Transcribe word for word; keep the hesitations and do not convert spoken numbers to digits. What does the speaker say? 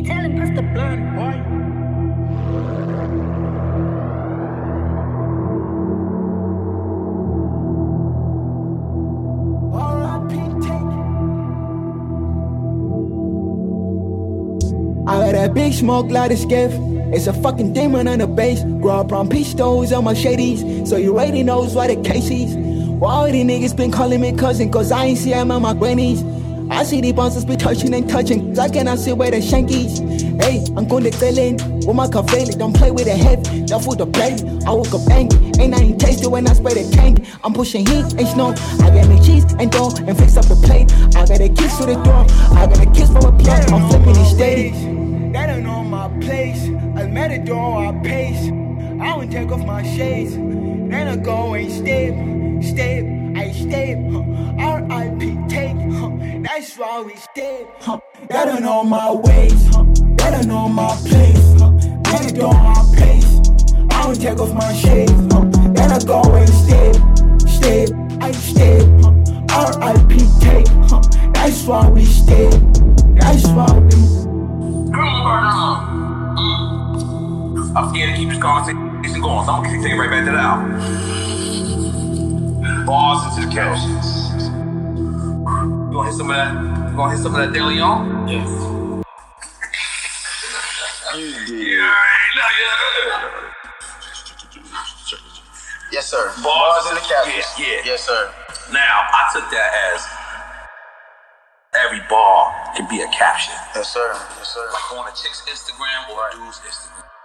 me, tell him, pass the blunt, boy. I got that big smoke, light a skiff. It's a fucking demon on the base. Grow up on pistols on my shadies. So you already knows what the case is. Why all these niggas been calling me cousin? Cause I ain't see him on my grannies. I see the bouncers be touching and touching. Cause I cannot see where the shankies. Hey, I'm going to feeling with my kafeli. Don't play with the head, don't fool the plate. I woke up angry, ain't nothing tasty when I spray the candy. I'm pushing heat, ain't snow. I got me cheese and dough and fix up the plate. I got a kiss to the door, I got a kiss from a plate. I'm flipping it steady. They don't know my place. I met a door, I pace. I don't take off my shades. Then I go and step, step, I step. R I P take, huh. That's why we step. Huh. They don't know my ways. Huh. They don't know my place. Huh. Met a door, I pace. I don't take off my shades. Huh. Then I go and step, step, I step. Huh. R I P take, huh. That's why we step. That's why we. I'm scared to keep this conversation going, so I'm gonna take it right back to the album. Bars into the captions. You gonna hit some of that? You gonna hit some of that De Leon? Yes. You did. Yeah, yeah. Yes, sir. Bars, Bars in the captions. Yeah, yeah. Yes, sir. Now, I took that as every bar can be a caption. Yes, sir. Yes, sir. Like on a chick's Instagram or a dude's Instagram.